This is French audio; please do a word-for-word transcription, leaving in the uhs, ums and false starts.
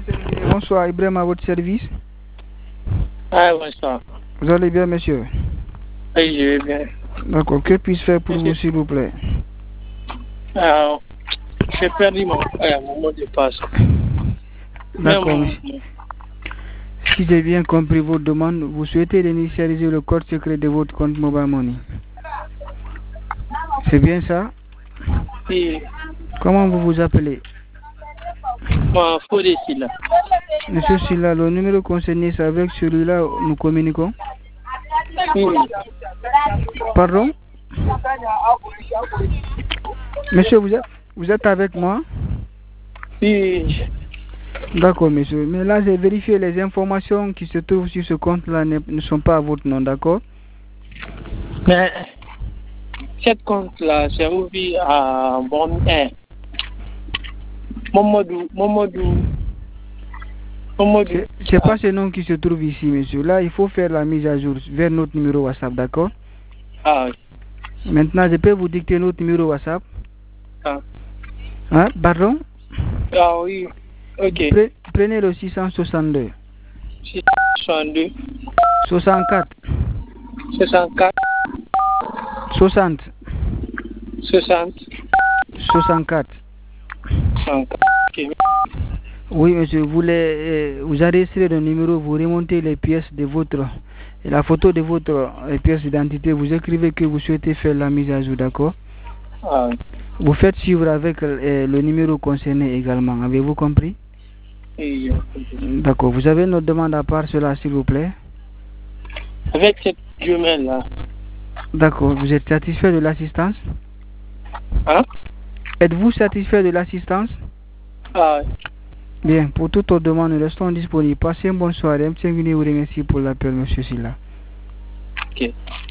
Bonsoir, Ibrahim à votre service. Ah, bonsoir. Vous allez bien, monsieur? Oui, je vais bien. D'accord, que puis-je faire pour vous, s'il vous plaît? Alors, j'ai perdu mon, euh, mon mot de passe. D'accord, monsieur. Si j'ai bien compris votre demande, vous souhaitez initialiser le code secret de votre compte Mobile Money. C'est bien ça? Oui. Comment vous vous appelez? Moi, Fodé Silla. Monsieur Silla, le numéro concerné, c'est avec celui-là nous communiquons? Oui. Pardon? Monsieur, vous êtes, vous êtes avec moi? Oui. D'accord, monsieur. Mais là, j'ai vérifié les informations qui se trouvent sur ce compte-là ne, ne sont pas à votre nom, d'accord? Mais, cette compte-là, c'est ouvert à bon un. Momodou, Momodou. Momodou. C'est pas ce nom qui se trouve ici, monsieur. Là, il faut faire la mise à jour vers notre numéro WhatsApp, d'accord? Ah oui. Maintenant, je peux vous dicter notre numéro WhatsApp. Ah. Hein? Pardon? Ah oui. Ok. Pre prenez le six cent soixante-deux. six cent soixante-deux. soixante-quatre. soixante-quatre. soixante. soixante. soixante-quatre. soixante-quatre. Ok. Oui, monsieur, vous, les, euh, vous enregistrez le numéro, vous remontez les pièces de votre, la photo de votre euh, pièce d'identité, vous écrivez que vous souhaitez faire la mise à jour, d'accord? Ah oui. Vous faites suivre avec euh, le numéro concerné également, avez-vous compris? Oui. D'accord, vous avez notre demande à part cela, s'il vous plaît? Avec cette jumelle-là. D'accord, vous êtes satisfait de l'assistance? Hein? Êtes-vous satisfait de l'assistance? Ah oui. Bien, pour toutes vos demandes, nous restons disponibles. Passez une bonne soirée. Je vous remercie pour l'appel, monsieur Silla. Ok.